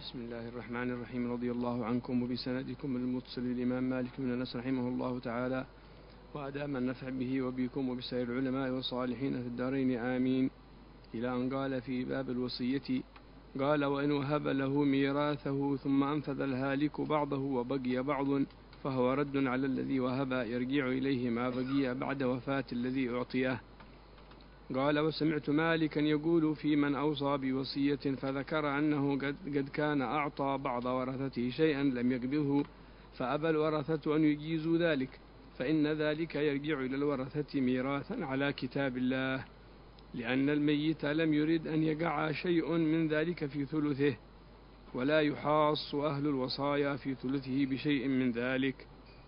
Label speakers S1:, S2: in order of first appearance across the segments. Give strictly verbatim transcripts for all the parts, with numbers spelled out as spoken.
S1: بسم الله الرحمن الرحيم. رضي الله عنكم وبسندكم المتصل الإمام مالك بن أنس رحمه الله تعالى وأدام النفع به وبكم وبسائر العلماء والصالحين في الدارين آمين. إلى أن قال في باب الوصية قال: وإن وهب له ميراثه ثم أنفذ الهالك بعضه وبقي بعض فهو رد على الذي وهب، يرجع إليه ما بقي بعد وفاة الذي أعطيه. قال: وسمعت مالكا يقول في من أوصى بوصية فذكر أنه قد كان أعطى بعض ورثته شيئا لم يقبضه فأبى الورثة أن يجيزوا ذلك، فإن ذلك يرجع إلى الورثة ميراثا على كتاب الله، لأن الميت لم يرد أن يقع شيء من ذلك في ثلثه، ولا يحاص أهل الوصايا في ثلثه بشيء من ذلك.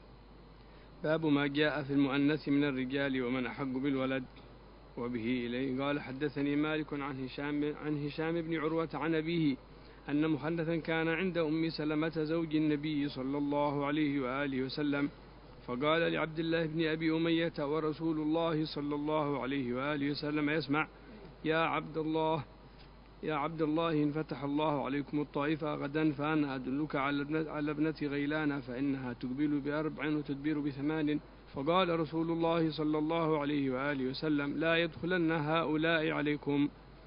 S1: باب ما جاء في المؤنث من الرجال ومن أحق بالولد. وبه إليه قال: حدثني مالك عن هشام, عن هشام بن عروة عن أبيه أن محنثا كان عند أم سلمة زوج النبي صلى الله عليه وآله وسلم، فقال لعبد الله بن أبي أمية ورسول الله صلى الله عليه وآله وسلم يسمع: يا عبد الله يا عبد الله إن فتح الله عليكم الطائفة غدا فأنا أدلك على ابنة غيلان فإنها تقبل بأربع وتدبر بثمان. فقال رسول الله صلى الله عليه وآله وسلم: لا يدخلن هؤلاء عليكم.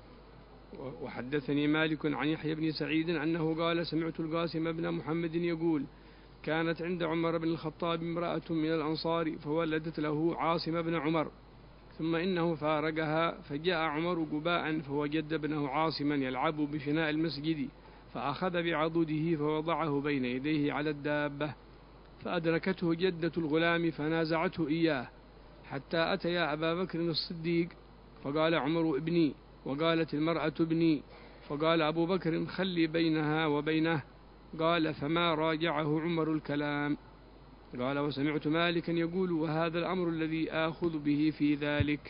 S1: وحدثني مالك عن يحيى بن سعيد أنه قال: سمعت القاسم بن محمد يقول: كانت عند عمر بن الخطاب امرأة من الأنصار فولدت له عاصم بن عمر، ثم إنه فارقها، فجاء عمر قباء فوجد ابنه عاصما يلعب بفناء المسجد، فأخذ بعضده فوضعه بين يديه على الدابة، فأدركته جدة الغلام فنازعته إياه حتى أتيا أبا بكر الصديق، فقال عمر: ابني، وقالت المرأة: ابني، فقال أبو بكر: خلي بينها وبينه. قال: فما راجعه عمر الكلام. قال: وسمعت مالكا يقول: وهذا الأمر الذي آخذ به في ذلك.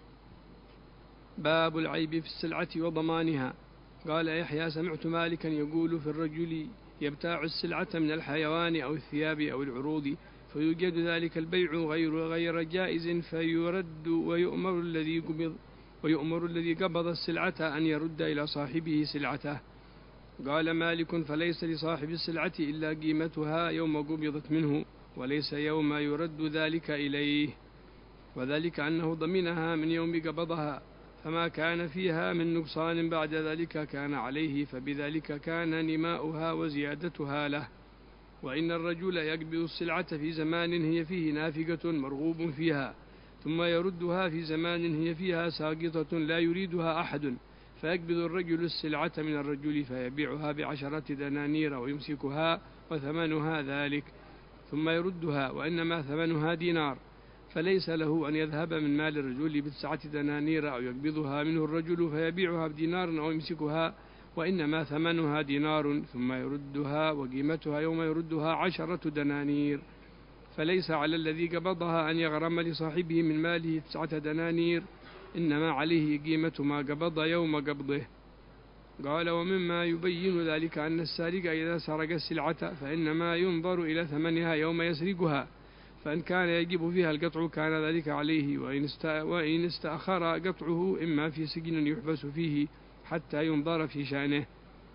S1: باب العيب في السلعة وضمانها. قال يحيى: سمعت مالكا يقول: في الرجل يبتاع السلعة من الحيوان أو الثياب أو العروض فيوجد ذلك البيع غير غير جائز فيرد، ويؤمر الذي قبض ويؤمر الذي قبض السلعة أن يرد إلى صاحبه سلعته. قال مالك: فليس لصاحب السلعة إلا قيمتها يوم قبضت منه، وليس يوم يرد ذلك إليه، وذلك أنه ضمنها من يوم قبضها، فما كان فيها من نقصان بعد ذلك كان عليه، فبذلك كان نماؤها وزيادتها له. وإن الرجل يقبض السلعة في زمان هي فيه نافقة مرغوب فيها، ثم يردها في زمان هي فيها ساقطة لا يريدها أحد، فيقبض الرجل السلعة من الرجل فيبيعها بعشرة دنانير ويمسكها وثمنها ذلك، ثم يردها وإنما ثمنها دينار، فليس له أن يذهب من مال الرجل بتسعة دنانير أو يقبضها منه الرجل فيبيعها بدينار أو يمسكها، وإنما ثمنها دينار، ثم يردها وقيمتها يوم يردها عشرة دنانير، فليس على الذي قبضها أن يغرم لصاحبه من ماله تسعة دنانير، إنما عليه قيمة ما قبض يوم قبضه. قال: ومما يبين ذلك أن السارق إذا سرق السلعة فإنما ينظر إلى ثمنها يوم يسرقها، فإن كان يجب فيها القطع كان ذلك عليه، وإن استأخر قطعه إما في سجن يحبس فيه حتى ينظر في شأنه،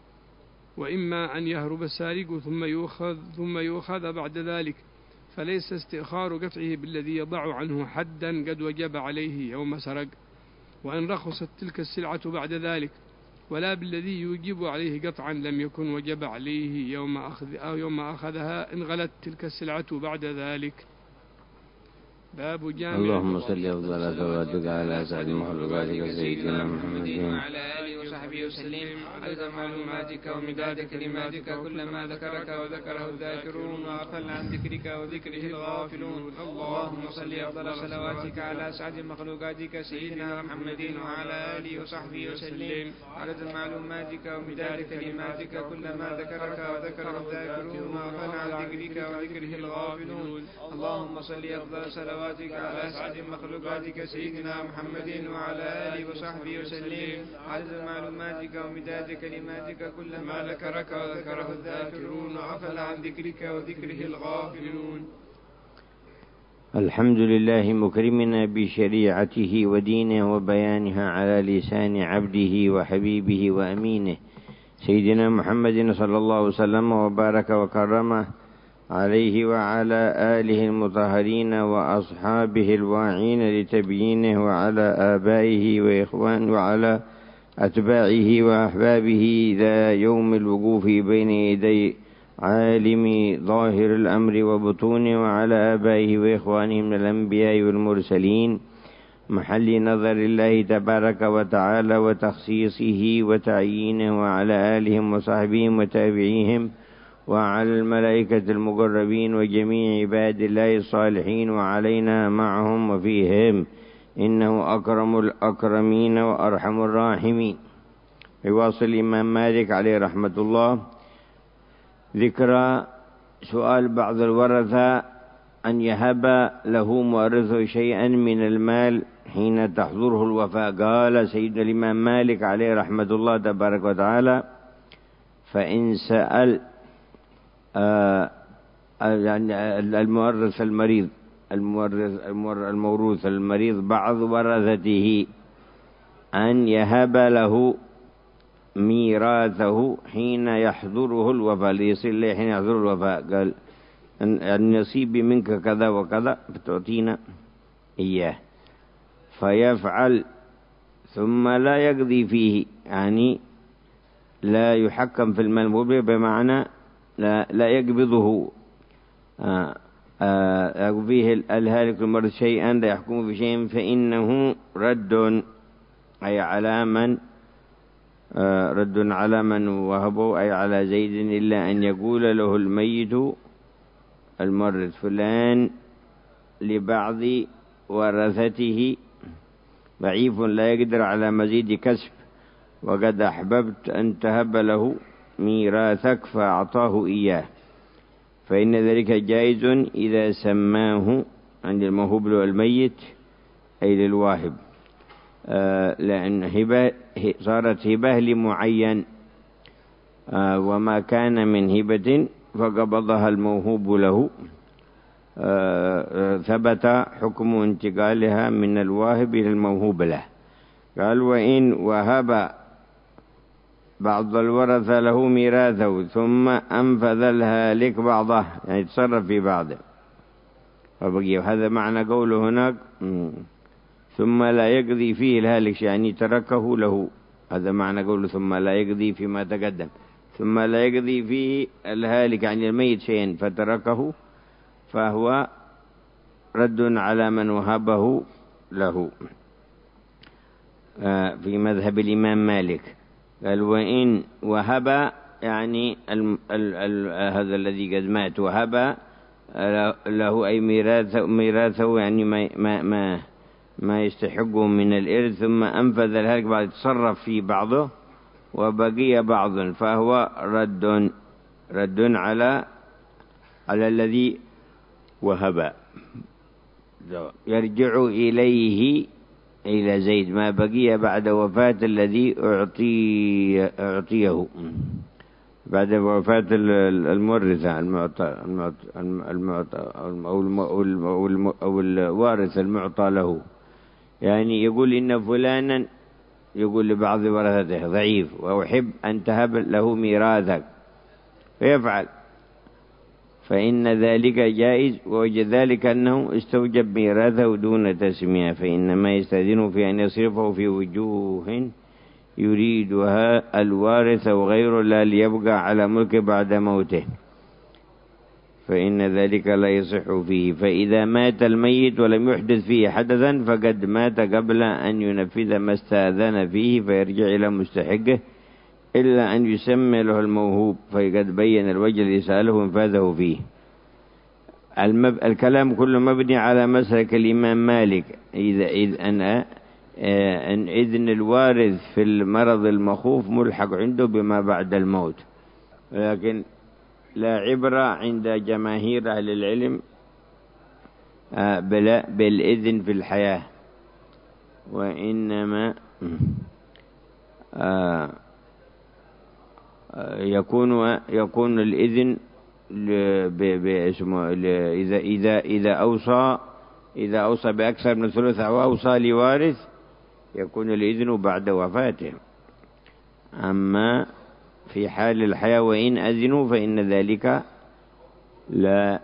S1: وإما أن يهرب السارق ثم يؤخذ, ثم يؤخذ بعد ذلك، فليس استئخار قطعه بالذي يضع عنه حدا قد وجب عليه يوم سرق، وإن رخصت تلك السلعة بعد ذلك، ولا بالذي يوجب عليه قطعا لم يكن وجب عليه يوم أخذ أو يوم أخذها إن غلت تلك السلعة بعد ذلك. باب جامع.
S2: اللهم صل أفضل صلواتك على سعد مخلوقاتك سيدنا محمد
S3: وعلى آله وصحبه وسلم عدد معلوماتك ومداد كلماتك، كلما ذكرك وذكره الذاكرون وغفل عن ذكرك وذكره الغافلون. اللهم صل أفضل صلواتك على سعد مخلوقاتك سيدنا محمد وعلى آله وصحبه وسلم عدد معلوماتك ومداد كلماتك، كلما ذكرك وذكره الذاكرون وغفل عن ذكرك وذكره الغافلون. اللهم صل أفضل صلواتك على سعد مخلوقاتك سيدنا محمد وعلى آله وصحبه وسلم عدد معلوماتك ومداد كلماتك، كلما ذكرك وذكره الذاكرون وغفل عن ذكرك وذكره الغافلون.
S2: الحمد لله مكرمنا بشريعته ودينه وبيانها على لسان عبده وحبيبه وأمينه سيدنا محمد صلى الله وسلم وبارك وكرمه عليه وعلى آله المطهرين وأصحابه الواعين لتبيينه وعلى آبائه وإخوانه وعلى أتباعه وأحبابه ذا يوم الوقوف بين يدي عالم ظاهر الأمر وبطونه وعلى آبائه وإخوانه من الأنبياء والمرسلين محل نظر الله تبارك وتعالى وتخصيصه وتعيينه وعلى آلهم وصحبهم وتابعيهم وعلى الملائكة المقربين وجميع عباد الله الصالحين وعلينا معهم وفيهم إنه أكرم الأكرمين وأرحم الراحمين. يواصل الإمام مالك عليه رحمة الله ذكر سؤال بعض الورثة أن يهب له مورثه شيئا من المال حين تحضره الوفاة. قال سيدنا الإمام مالك عليه رحمة الله تبارك وتعالى: فإن سأل آه المورث المريض المورث الموروث المريض بعض ورثته أن يهب له ميراثه حين يحضره الوفاة، ليصل له حين يحضر الوفاة، قال النصيب منك كذا وكذا فتعطينا إياه، فيفعل ثم لا يقضي فيه، يعني لا يحكم في المال بمعنى لا, لا يقبضه آه آه فيه الهالك المرض شيئا لا يحكم بشيء فإنه رد، أي على من آه رد على من وهبه، أي على زيد، إلا أن يقول له الميت المورث: فلان لبعض ورثته ضعيف لا يقدر على مزيد كسب، وقد أحببت أن تهب له ميراثك فأعطاه إياه، فإن ذلك جائز إذا سماه عند الموهوب له الميت أي للواهب، آه لأن هبة صارت هبة لمعين، آه وما كان من هبة فقبضها الموهوب له آه ثبت حكم انتقالها من الواهب إلى الموهوب له. قال: وإن وهب بعض الورثة له ميراثه ثم أنفذ الهالك بعضه، يعني تصرف في بعضه فبقي، هذا معنى قوله هناك ثم لا يقضي فيه الهالك، يعني تركه له، هذا معنى قوله ثم لا يقضي فيما تقدم، ثم لا يقضي فيه الهالك عن الميت شيئا فتركه، فهو رد على من وهبه له في مذهب الإمام مالك. قال: وإن وهب، يعني ال ال ال هذا الذي قد مات وهب له أي ميراثه, ميراثه يعني ما, ما, ما, ما يستحقه من الإرث، ثم أنفذ الهلك بعد تصرف في بعضه وبقي بعض، فهو رد رد على على الذي وهب، يرجع إليه إلى زيد ما بقي بعد وفاة الذي أعطي أعطيه، بعد وفاة المورثة المعطى المعطى أو الوارث المعطى له، يعني يقول إن فلانا يقول لبعض ورثته ضعيف وأحب أن تهب له ميراثك، فيفعل، فإن ذلك جائز، ووجد ذلك أنه استوجب ميراثه دون تسمية، فإنما يستأذنه في أن يصرفه في وجوه يريدها الوارث وغيره لا ليبقى على ملك بعد موته، فإن ذلك لا يصح فيه. فإذا مات الميت ولم يحدث فيه حدثا فقد مات قبل أن ينفذ ما استأذن فيه، فيرجع إلى مستحقه إلا أن يسمى له الموهوب، فقد بين الوجه الذي سأله انفاذه فيه. المب... الكلام كله مبني على مسلك الإمام مالك، إذا إذ أن أن إذن الوارث في المرض المخوف ملحق عنده بما بعد الموت، لكن لا عبرة عند جماهير أهل العلم بلا بالإذن في الحياة، وإنما يكون يكون الإذن باسمه إذا إذا إذا أوصى إذا أوصى بأكثر من ثلث أو أوصى لوارث يكون الإذن بعد وفاته. أما في حال الحياة وإن أذنوا فإن ذلك لا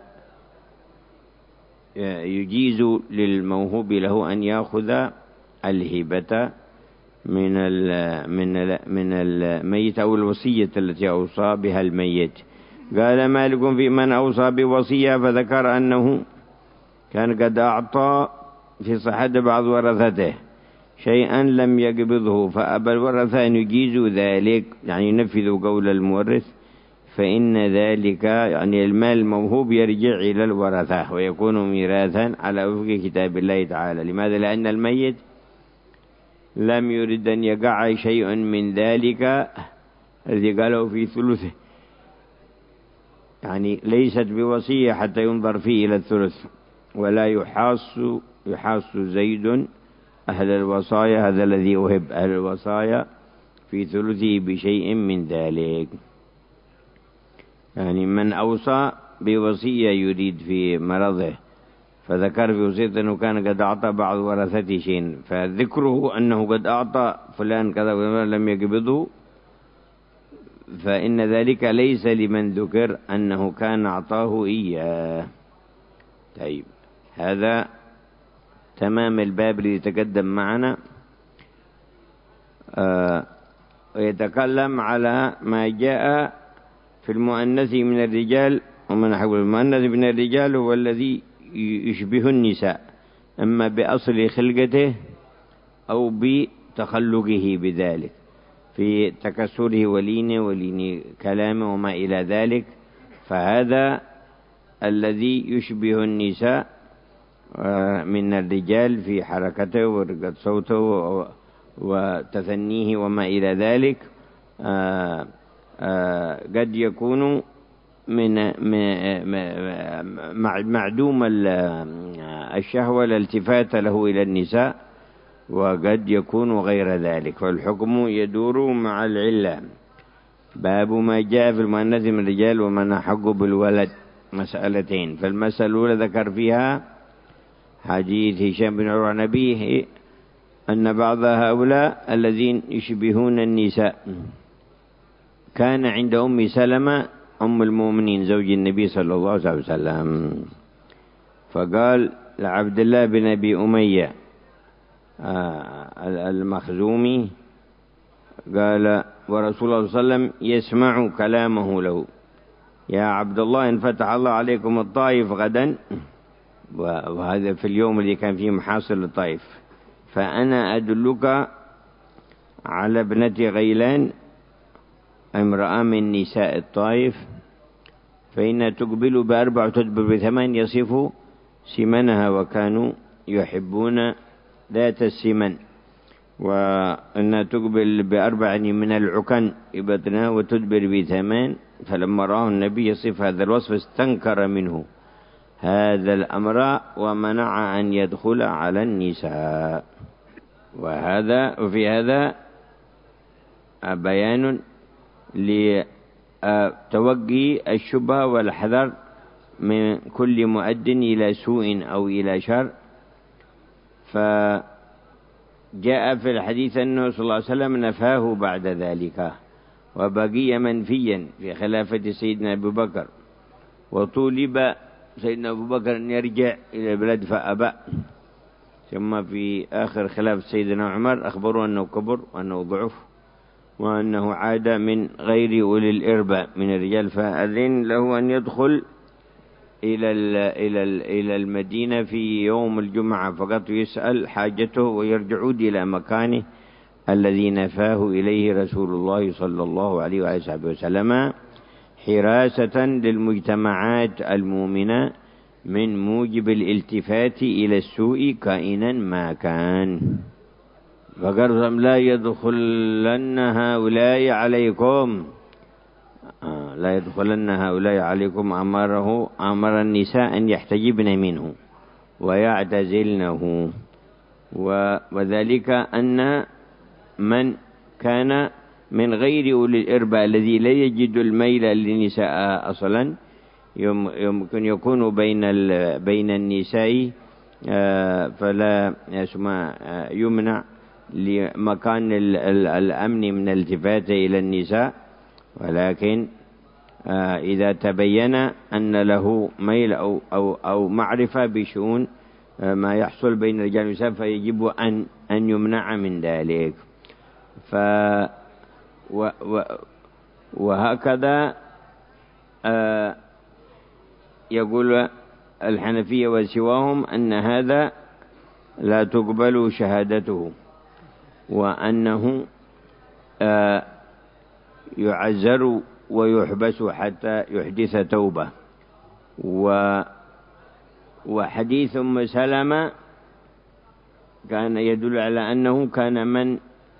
S2: يجيز للموهوب له أن يأخذ الهبة من من من الميت أو الوصية التي أوصى بها الميت. قال مالك في من أوصى بوصية فذكر أنه كان قد أعطى في صحة بعض ورثته شيئا لم يقبضه فأبى الورثة أن يجيزوا ذلك، يعني ينفذوا قول المورث، فإن ذلك يعني المال الموهوب يرجع إلى الورثة ويكون ميراثا على وفق كتاب الله تعالى. لماذا؟ لأن الميت لم يرد أن يقع شيء من ذلك الذي قاله في ثلثه، يعني ليست بوصية حتى ينظر فيه إلى الثلث. ولا يحاص يحاص زيد أهل الوصايا، هذا الذي أهب أهل الوصايا في ثلثه بشيء من ذلك. يعني من أوصى بوصية يريد في مرضه فذكر في وصيته أنه كان قد أعطى بعض ورثته شيء، فذكره أنه قد أعطى فلان كذا ولم يقبضه، فإن ذلك ليس لمن ذكر أنه كان أعطاه إياه. طيب، هذا تمام الباب الذي تقدم معنا. آه ويتكلم على ما جاء في المؤنث من الرجال ومن حول. المؤنث من الرجال هو الذي يشبه النساء، أما بأصل خلقته أو بتخلقه بذلك، في تكسره ولينه ولين كلامه وما إلى ذلك، فهذا الذي يشبه النساء من الرجال في حركته ورقة صوته وتثنيه وما إلى ذلك. آآ آآ قد يكون من معدوم الشهوة الالتفات له إلى النساء، وقد يكون غير ذلك، فالحكم يدور مع العلة. باب ما جاء في المؤنث من الرجال ومن أحق بالولد، مسألتين. فالمسألة الأولى ذكر فيها حديث هشام بن عروة عن أبيه أن بعض هؤلاء الذين يشبهون النساء كان عند أم سلمة أم المؤمنين زوج النبي صلى الله عليه وسلم، فقال لعبد الله بن أبي أمية المخزومي، قال ورسول الله صلى الله عليه وسلم يسمع كلامه له: يا عبد الله إن فتح الله عليكم الطائف غدا، وهذا في اليوم الذي كان فيه محاصر الطائف، فأنا أدلك على ابنة غيلان امرأة من نساء الطائف، فإن تقبل بأربع وتدبر بثمان يصف سمنها، وكانوا يحبون ذات السمن. وأن تقبل بأربع من العكن ببطنها وتدبر بثمان. فلما رأى النبي يصف هذا الوصف استنكر منه هذا الأمر ومنع أن يدخل على النساء. وهذا وفي هذا بيان لتوجي الشبهة والحذر من كل مؤد إلى سوء أو إلى شر. فجاء في الحديث أنه صلى الله عليه وسلم نفاه بعد ذلك، وبقي منفيا في خلافة سيدنا أبو بكر، وطولب سيدنا أبو بكر أن يرجع إلى البلاد فأبى. ثم في آخر خلافة سيدنا عمر أخبروا أنه كبر وأنه ضعف وأنه عاد من غير أولي الإربة من الرجال، فأذن له أن يدخل إلى إلى إلى المدينة في يوم الجمعة فقط يسأل حاجته ويرجعون إلى مكانه الذي نفاه إليه رسول الله صلى الله عليه وآله وسلم، حراسة للمجتمعات المؤمنة من موجب الالتفات إلى السوء كائنا ما كان. فقال لا يدخلن هؤلاء عليكم آه لا يدخلن هؤلاء عليكم أمره أمر النساء أن يحتجبن منه ويعتزلنه. وذلك أن من كان من غير أولي الإربة الذي لا يجد الميل للنساء أصلا يمكن يكون بين بين النساء، فلا يمنع لمكان الأمن من الالتفات إلى النساء، ولكن إذا تبين أن له ميل أو, أو, أو معرفة بشؤون ما يحصل بين الرجال والنساء فيجب أن, أن يمنع من ذلك. ف و و وهكذا يقول الحنفية وسواهم أن هذا لا تقبل شهادته، وأنه يعزر ويحبس حتى يحدث توبة. وحديث أم سلمة كان يدل على أنه كان من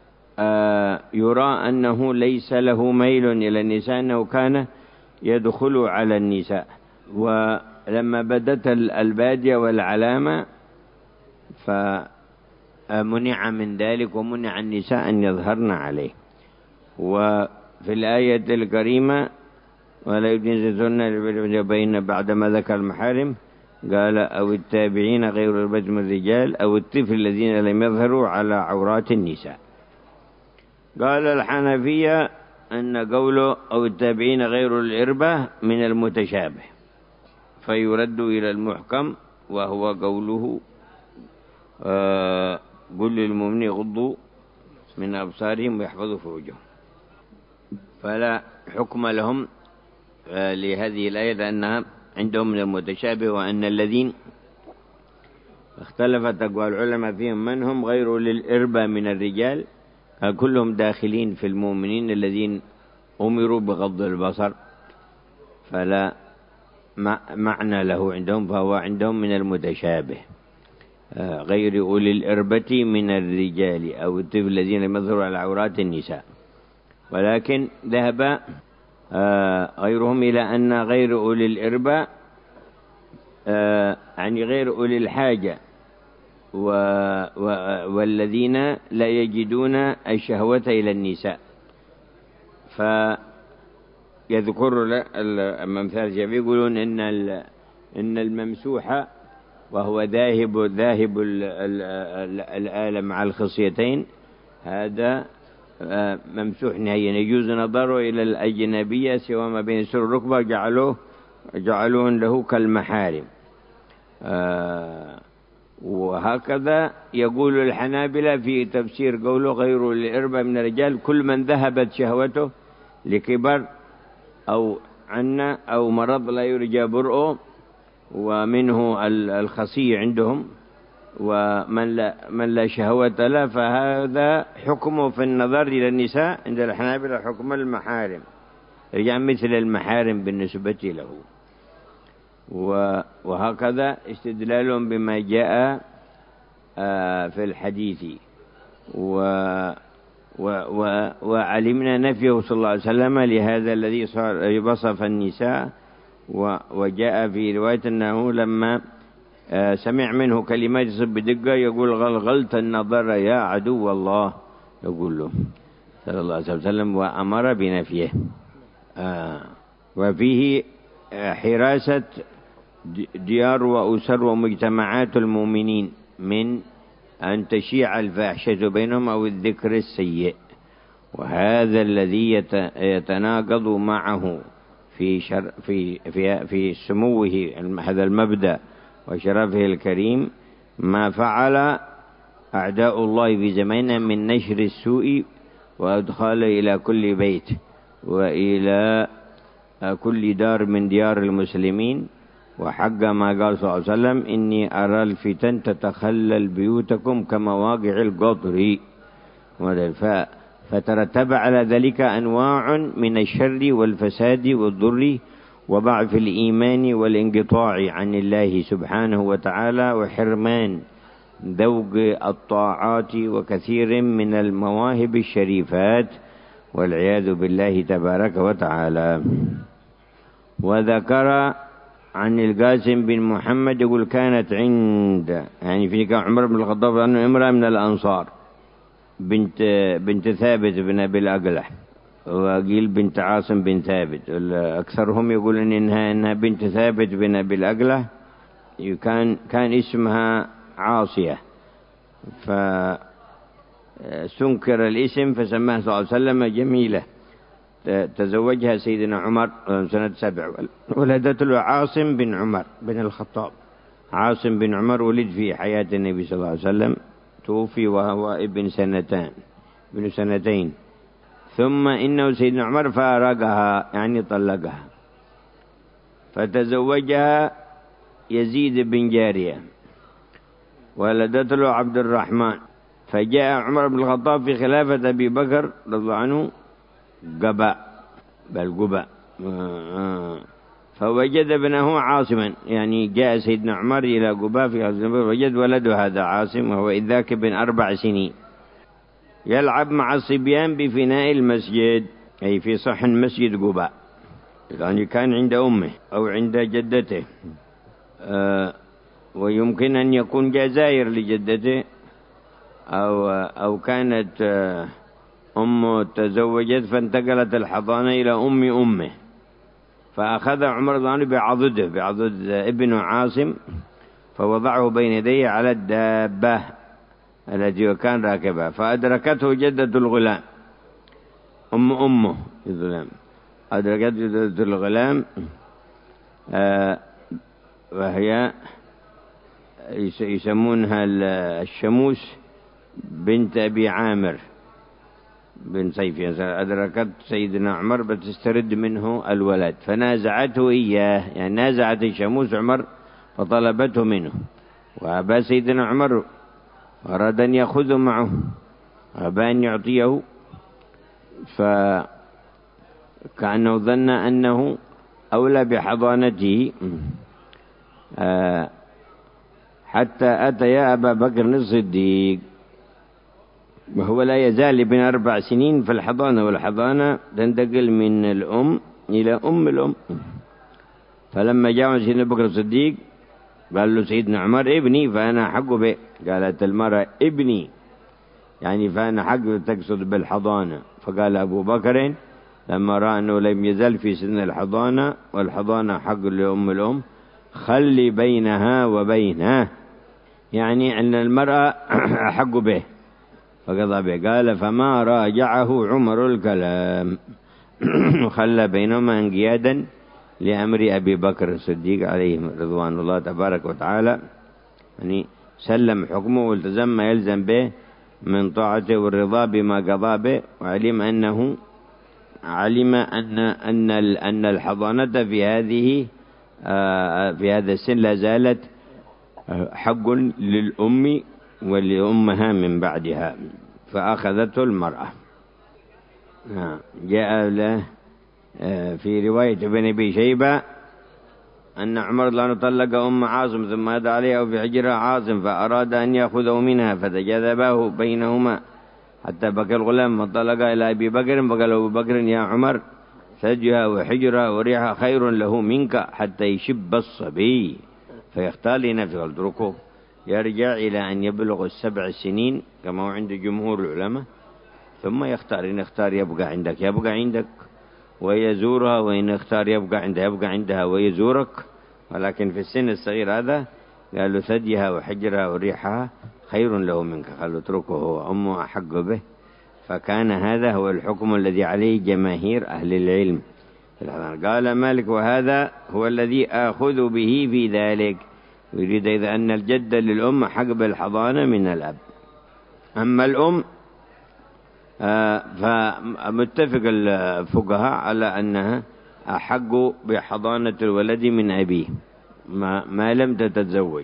S2: يرى أنه ليس له ميل إلى النساء، أنه كان يدخل على النساء، ولما بدت البادية والعلامة فمنع من ذلك ومنع النساء أن يظهرن عليه. وفي الآية الكريمة ولا يبدين بين بعدما ذكر المحارم قال أو التابعين غير البدء من الرجال أو الطفل الذين لم يظهروا على عورات النساء. قال الحنفية أن قوله أو التابعين غير الإربة من المتشابه فيرد إلى المحكم، وهو قوله آه قل للمؤمنين يغضوا من أبصارهم ويحفظوا فروجهم. فلا حكم لهم آه لهذه الآية لأنها عندهم من المتشابه، وأن الذين اختلفت أقوال العلماء فيهم من هم غير للإربة من الرجال كلهم داخلين في المؤمنين الذين أمروا بغض البصر، فلا معنى له عندهم، فهو عندهم من المتشابه غير أولي الإربة من الرجال أو الطفل الذين لم يظهروا على عورات النساء. ولكن ذهب غيرهم إلى أن غير أولي الإربة يعني غير أولي الحاجة و... و... والذين لا يجدون الشهوة إلى النساء. فيذكر الأمثال الشافعي يقولون إن ال... إن الممسوح وهو ذاهب ذاهب ال... ال... الآلة مع الخصيتين هذا ممسوح نهائيا، يجوز نظره إلى الأجنبية سوى ما بين السر والركبة جعلوه جعلون له كالمحارم. آه وهكذا يقول الحنابلة في تفسير قوله غير الإربة من الرجال كل من ذهبت شهوته لكبر أو عنا أو مرض لا يرجى برؤه، ومنه الخصي عندهم، ومن لا, من لا شهوة له فهذا حكمه في النظر إلى النساء عند الحنابلة حكم المحارم، رجع مثل المحارم بالنسبة له. وهكذا استدلالهم بما جاء في الحديث. وعلمنا نفيه صلى الله عليه وسلم لهذا الذي وصف النساء، وجاء في رواية أنه لما سمع منه كلمات يصب بدقة يقول غلغلت النظر يا عدو الله، يقول له صلى الله عليه وسلم، وأمر بنفيه. وفيه حراسة ديار وأسر ومجتمعات المؤمنين من أن تشيع الفاحشة بينهم أو الذكر السيء، وهذا الذي يتناقض معه في شر في في في سموه هذا المبدأ وشرفه الكريم ما فعل أعداء الله في زماننا من نشر السوء وأدخاله إلى كل بيت وإلى كل دار من ديار المسلمين. وحق ما قال صلى الله عليه وسلم إني أرى الفتن تتخلل بيوتكم كمواقع القطر، فترتب على ذلك أنواع من الشر والفساد والضر وضعف الإيمان والانقطاع عن الله سبحانه وتعالى وحرمان ذوق الطاعات وكثير من المواهب الشريفات والعياذ بالله تبارك وتعالى. وذكر عن القاسم بن محمد يقول كانت عند يعني في عمر بن الخطاب أنه امرأة من الأنصار بنت بنت ثابت بن أبي الأقلح، وقيل بنت عاصم بن ثابت، أكثرهم يقولون إنها إنها بنت ثابت بن أبي الأقلح، كان كان اسمها عاصية، فسنكر الاسم فسماها صلى الله عليه وسلم جميلة، تزوجها سيدنا عمر سنة سبع، ولدت له عاصم بن عمر بن الخطاب. عاصم بن عمر ولد في حياة النبي صلى الله عليه وسلم، توفي وهو ابن سنتين ابن سنتين ثم إنه سيدنا عمر فارقها يعني طلقها، فتزوجها يزيد بن جارية، ولدت له عبد الرحمن. فجاء عمر بن الخطاب في خلافة أبي بكر رضي الله عنه قباء بل قباء فوجد ابنه عاصما، يعني جاء سيدنا عمر إلى قباء في وجد ولده هذا عاصم، وهو إذ ذاك ابن أربع سنين يلعب مع الصبيان بفناء المسجد، أي في صحن مسجد قباء، يعني كان عند أمه أو عند جدته، آه ويمكن أن يكون جزائر لجدته، أو, أو كانت آه أمه تزوجت فانتقلت الحضانة إلى أم أمه، فأخذ عمر رضي الله عنه بعضده بعضد ابن عاصم فوضعه بين يديه على الدابة التي كان راكبها، فأدركته جدة الغلام أم أمه الغلام، أدركته جدة الغلام آه وهي يسمونها الشموس بنت أبي عامر بن صيفي. أدركت سيدنا عمر بتسترد منه الولد، فنازعته إياه، يعني نازعت الشموس عمر فطلبته منه، وأبى سيدنا عمر أراد أن يأخذه معه، أبى أن يعطيه، فكأنه ظن أنه أولى بحضانته، حتى أتى أبا بكر الصديق، وهو لا يزال ابن أربع سنين في الحضانة، والحضانة تنتقل من الأم إلى أم الأم. فلما جاء سيدنا أبو بكر الصديق قال له سيدنا عمر ابني فأنا حق به، قالت المرأة ابني يعني فأنا حق تقصد بالحضانة. فقال أبو بكر لما رأى أنه لم يزل في سن الحضانة والحضانة حق لأم الأم خلي بينها وبينه، يعني أن المرأة حق به، فقضى به. قال فما راجعه عمر الكلام خلى بينهما انقيادا لأمر أبي بكر الصديق عليه رضوان الله تبارك وتعالى، يعني سلم حكمه والتزم ما يلزم به من طاعته والرضا بما قضى به، وعلم أنه علم أن أن أن الحضانة في هذه في هذا السن لا زالت حق للأم ولأمها من بعدها، فأخذته المرأة. جاء له في رواية ابن أبي شيبة أن عمر الله طلق أم عاصم ثم أدى عليها وفي حجرها عاصم فأراد أن يأخذه منها فتجاذباه بينهما حتى بكى الغلام فانطلق إلى أبي بكر فقال أبو بكر يا عمر ثديها وحجرها وريحها خير له منك حتى يشب الصبي فيختار لنفسه، اتركه يرجع إلى أن يبلغ السبع سنين كما هو عند جمهور العلماء، ثم يختار، إن اختار يبقى عندك يبقى عندك ويزورها، وإن اختار يبقى عندها يبقى عندها ويزورك، ولكن في السن الصغير هذا قالوا ثديها وحجرها وريحها خير له منك، قالوا اتركه هو أمه أحق به. فكان هذا هو الحكم الذي عليه جماهير أهل العلم. قال مالك وهذا هو الذي آخذ به في ذلك، يريد إذا أن الجد للأم حق بالحضانة من الأب. أما الأم فمتفق الفقهاء على أنها أحق بحضانة الولد من أبيه ما, ما لم تتزوج.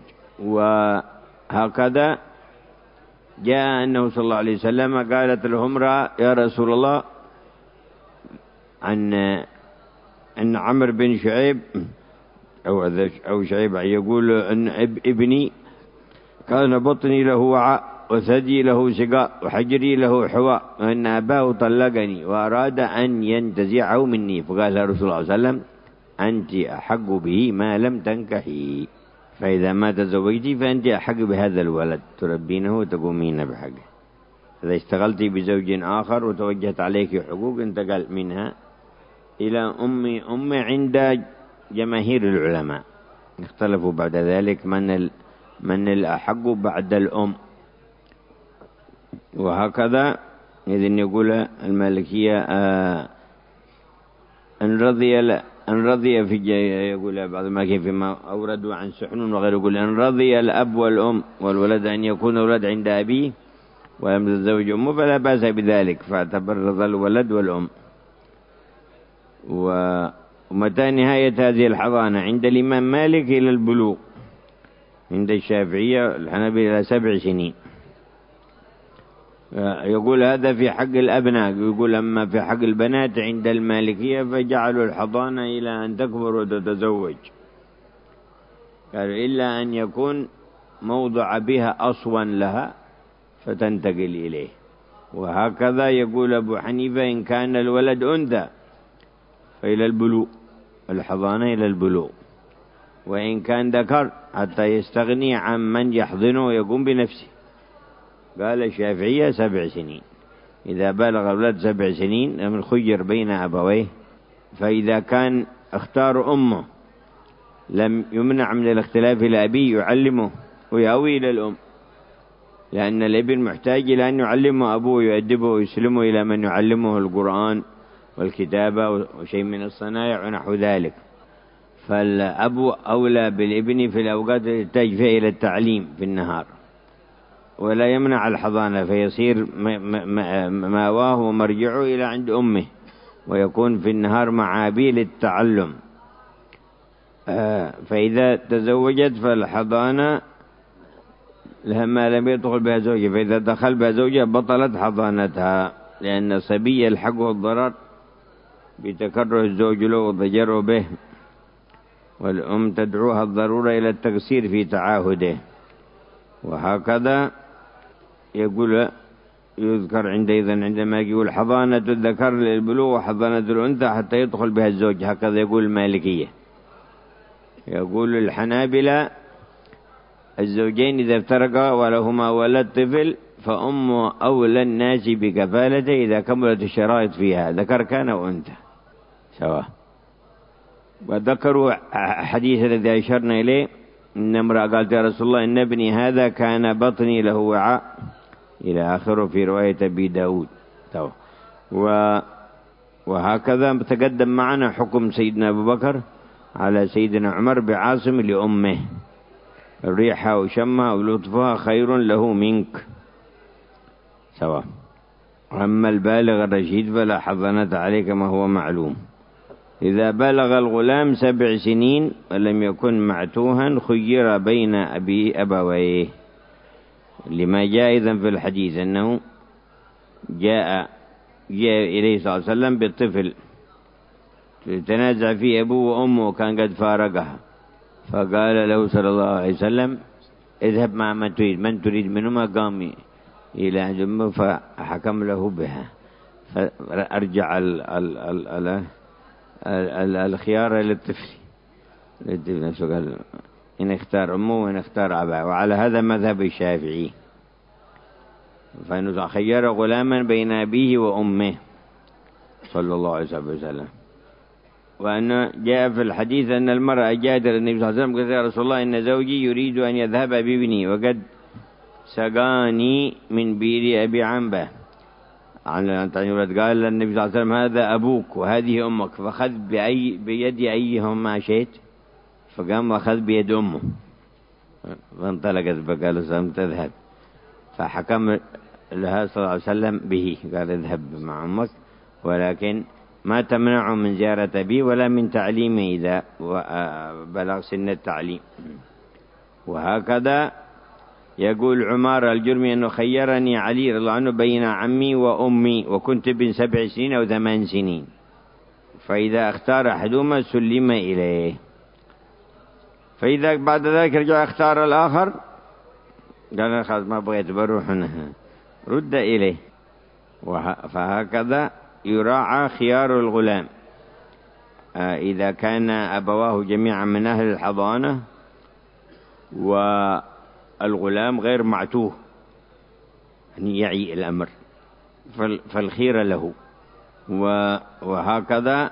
S2: وهكذا جاء أنه صلى الله عليه وسلم قالت له امرأة يا رسول الله أن أن عمرو بن شعيب أو أو شعيب يقول أن ابني كان بطني له وعاء وثدي له سقاء وحجري له حواء وأن أباه طلقني وأراد أن ينتزعه مني، فقال رسول الله صلى الله عليه وسلم أنت أحق به ما لم تنكحي، فإذا ما تزوجتي فأنت أحق بهذا الولد تربينه وتقومين بحقه. إذا اشتغلتي بزوج آخر وتوجهت عليك حقوق انتقل منها إلى أم أم عند جماهير العلماء، اختلفوا بعد ذلك من من الأحق بعد الأم. وهكذا إذن يقول المالكية أن رضي أن رضي في يقول بعض ما كيف ما أوردوا عن سحنون وغيره، يقول أن رضي الأب والأم والولد أن يكون ولد عند أبيه ولم تتزوج أمه فلا بأس بذلك، فاعتبر رضا الولد والأم. ومتى نهاية هذه الحضانة؟ عند الإمام مالك إلى البلوغ، عند الشافعية الحنابلة إلى سبع سنين. يقول هذا في حق الأبناء، يقول أما في حق البنات عند المالكية فجعلوا الحضانة إلى أن تكبر وتتزوج، قالوا إلا أن يكون موضع بها أصوا لها فتنتقل إليه. وهكذا يقول أبو حنيفة إن كان الولد أنثى فإلى البلوغ، الحضانة إلى البلوغ، وإن كان ذكر حتى يستغني عن من يحضنه ويقوم بنفسه. قال الشافعية سبع سنين، إذا بلغ الولد سبع سنين لم خير بين أبويه، فإذا كان اختار أمه لم يمنع من الاختلاف إلى أبيه يعلمه ويأوي إلى الأم، لأن الابن محتاج إلى أن يعلمه أبوه ويؤدبه ويسلمه إلى من يعلمه القرآن والكتابة وشيء من الصنائع ونحو ذلك. فالأب أولى بالابن في الأوقات التي تحتاج فيها إلى التعليم في النهار، ولا يمنع الحضانة، فيصير ماواه ومرجعه إلى عند أمه، ويكون في النهار مع أبيه للتعلم. فإذا تزوجت فالحضانة لها ما لم يدخل بها زوجها، فإذا دخل بها زوجها بطلت حضانتها، لأن الصبي يلحقه الضرر بتكره الزوج له وضجره به، والأم تدعوها الضرورة إلى التقصير في تعاهده. وهكذا يقول يذكر عندئذ عندما يقول حضانة الذكر للبلوغ وحضانة الأنثى حتى يدخل بها الزوج، هكذا يقول المالكية. يقول الحنابلة الزوجين إذا افترقا ولهما ولد طفل فأم أولى الناس بكفالته إذا كملت الشرائط فيها، ذكر كان وأنثى سواء. وذكروا حديث الذي أشرنا إليه إن امرأة قالت يا رسول الله إن ابني هذا كان بطني له وعاء إلى آخره في رواية أبي داود. وهكذا تقدم معنا حكم سيدنا أبو بكر على سيدنا عمر بعاصم لأمه، الريحة وشمها ولطفها خير له منك سواء. أما البالغ الرشيد فلا حضانة عليه كما هو معلوم. إذا بلغ الغلام سبع سنين ولم يكن معتوها خير بين أبي أبويه، لما جاء إذن في الحديث أنه جاء, جاء إليه صلى الله عليه وسلم بالطفل تنازع فيه أبوه وأمه وكان قد فارقها، فقال له صلى الله عليه وسلم اذهب مع من تريد، من تريد منهما قام إلى عند أمه فحكم له بها، فأرجع ال ال ال ال ال الخيار للطفل نفسه، قال إن اختار أمه وإن اختار أباه. وعلى هذا مذهب الشافعي، فإنه خير غلاما بين أبيه وأمه صلى الله عليه وسلم. وأن جاء في الحديث أن المرأة جاءت النبي صلى الله عليه وسلم قالت يا رسول الله إن زوجي يريد أن يذهب بابني وقد سقاني من بير أبي عنبة. قال النبي صلى الله عليه وسلم هذا أبوك وهذه أمك، فخذ بأي بيد أيهما شئت، فقام وأخذ بيد أمه فانطلقت، فقال السلام تذهب، فحكم لها صلى الله عليه وسلم به، قال اذهب مع أمك ولكن ما تمنع من زيارة أبيه ولا من تعليمه إذا بلغ سن التعليم. وهكذا يقول عمار الجرمي أنه خيرني علي رضي الله عنه بين عمي وأمي وكنت ابن سبع سنين أو ثمان سنين، فإذا اختار أحدهما سلم إليه، فإذا بعد ذلك رجع اختار الآخر قال خلاص ما بغيت بروح رد إليه. فهكذا يراعى خيار الغلام إذا كان أبواه جميعا من أهل الحضانة والغلام غير معتوه يعني يعي الأمر فالخير له. وهكذا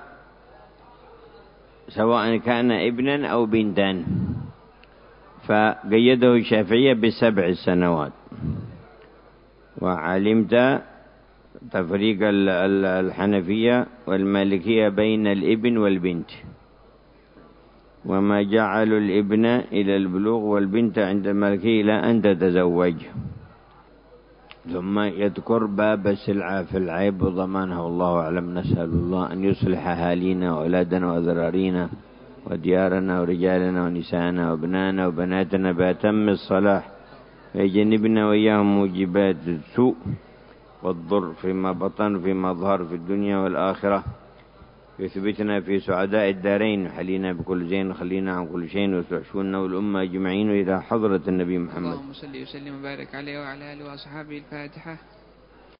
S2: سواء كان ابنا أو بنتان، فقيده الشافعية بسبع السنوات. وعلمت تفريق الحنفية والمالكية بين الابن والبنت، وما جعلوا الابن إلى البلوغ والبنت عند المالكية إلى أن تتزوج. ثم يذكر باب السلعة في العيب وضمانها، والله أعلم. نسأل الله أن يصلح أهالينا وأولادنا وذرارينا وديارنا ورجالنا ونساءنا وابنائنا وبناتنا بأتم الصلاح، ويجنبنا وإياهم موجبات السوء والضر فيما بطن فيما ظهر في الدنيا والآخرة، يثبتنا في سعداء الدارين، وحلينا بكل زين، وخلينا عن كل شيء، وتحشونا والأمة أجمعين إلى حضرة النبي محمد.
S3: اللهم صل وسلم وبارك عليه وعلى آله وأصحابه. الفاتحة.